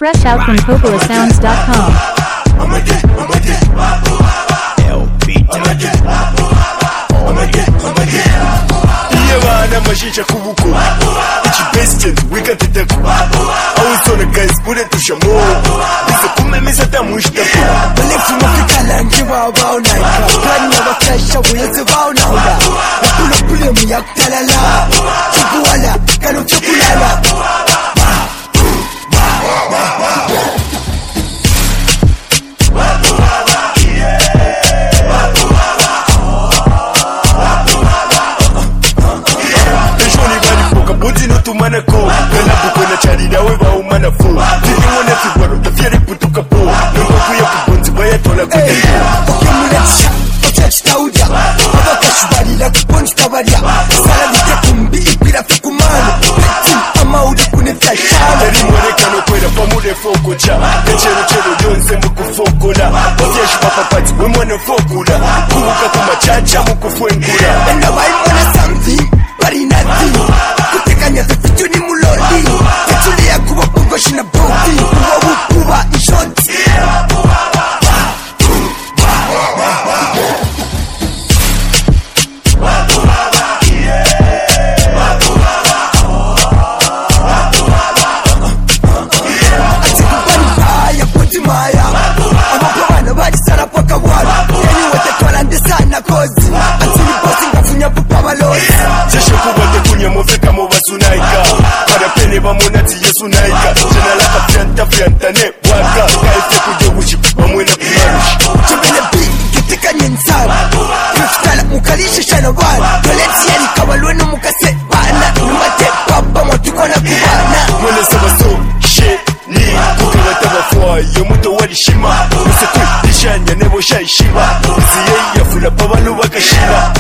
Fresh out from PopolaSounds.com. Mashisha kubuko ichi bested wika tetaku awusona guys bude tushamo bize kumemisa tamushta balefu mafikala ngiba bao naika plan ya bakasha wuyeze bao nauda pule mu yaktalala chukwala kanu chukulala manako kana bukona chali dawe ba umana fu tiwona fibaro tafiere putuka po ngoku ya kubunzi baya tola kudiko okumulecha ochachitauja abakashubali la kubunzi tabaria sala bitekumbi ipira fukumano peti amaude kunefashana rimwerekano kwera pamude fokocha echero yonse mukufokola ofyeshi papapati wemwana fokula kubuka kumachacha mukufwengula and now I wanna something but nothing kutekanya vitu ni mulodi tulia kuba bongo shina boti kuba inshoti maya amapana bali sana paka wala yani wote twalande sana kozi atini bosi ngafunya pupa balozi jeshe kubate kunya mofeka mo basunaika para pene bamonati yesunaika jena la kafianta ne waka kaite kuje bushi bamwena kumarushi chembele bi kitikanye nsana kufitala mukalisha shana bana doleti yani kabalweno mukase bana numate papa motukona kubana mwele sabaso she ni kukabata bafwa yomuto walishima musetu dishanya nebo shayishima ziye yafula babalu bakashira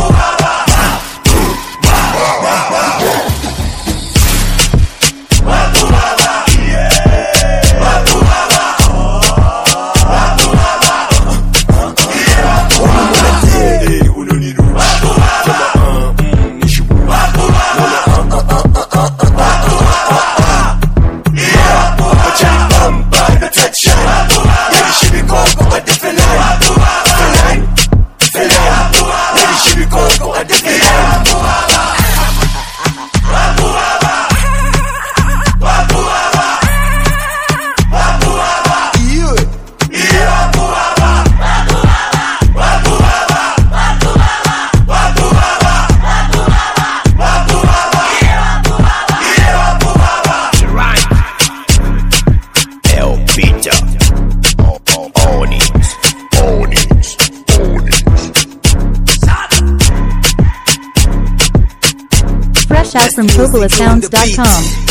Fresh out from PopolaSounds.com.